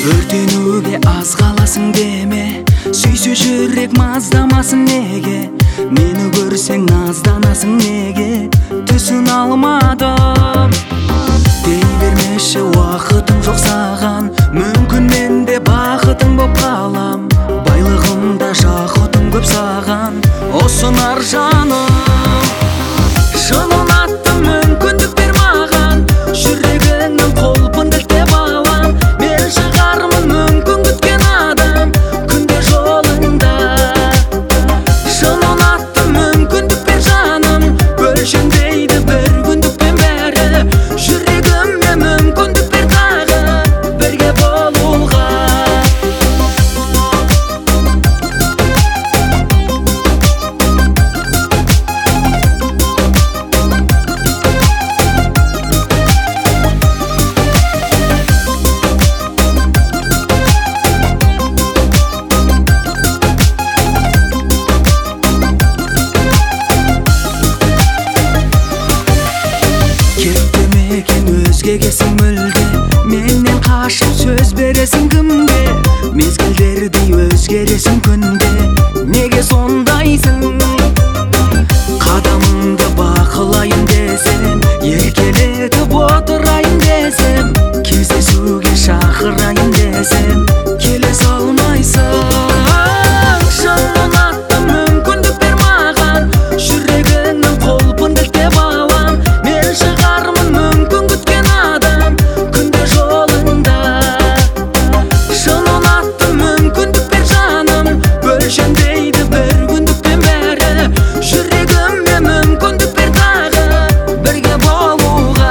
Өртенуге аз қаласың деме, сүйсе жүрек маздамасын неге? Мені көрсең назданасың неге? Түсін алмадым. Дей бермеші уақытым жоқ саған, мүмкін мен де бақытың боп қалам. Байлығымда жақұтым көп саған, осынар жаным. Шынын аттым, мүмкіндіктер маған, жүрегіңнің қолпын ділтеп алам. Мен шығармын мүмкін күткен адам, күнде жолыңда. Шынын аттым, мүмкіндік бер жаным, өлшенбейді бір күндікпен бәрі. Жүрегіме мүмкіндік бер тағы, бірге болуға. Өзгегесің мүлде, менен қашып сөз бересің кімге? Мезгілдердей өзгересің күнде, неге сондайсың? Қадамыңды бақылайын десем, еркелетіп отырайын десем, кездесуге шақырайын десем, келе салмайсың. Шынын аттым, мүмкіндік бер маған, жүрегіңнің қолпын ділтеп алам. Мен шығармын мүмкін күткен адам, күнде жолыңда. Шынын аттым, мүмкіндік бер жаным, өлшенбейді бір күндікпен бәрі. Жүрегіме мүмкіндік бер тағы, бірге болуға.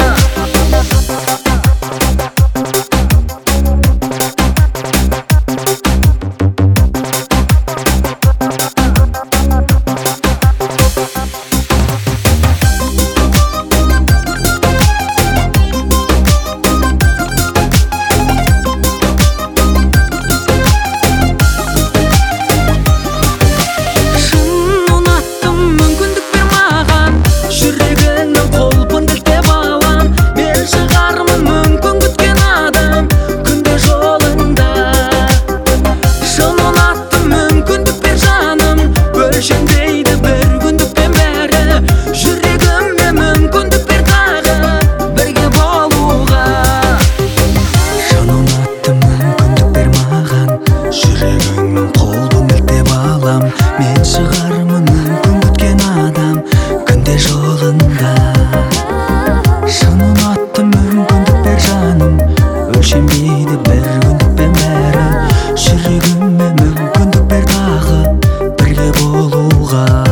Өлшенбейді бір күндікпен бәрі, жүрегіме мүмкіндік бер тағы, бірге болуға. Шынын аттым, мүмкіндік бер маған, жүрегіңнің қолпын ділтеп алам. Мен шығармын мүмкін күткен адам, күнде жолында. Шынын аттым, мүмкіндік бер жаным, өлшенбейді бір күндікпен бәрі. Жүрегіме мүмкіндік бер тағы, бірге болуға.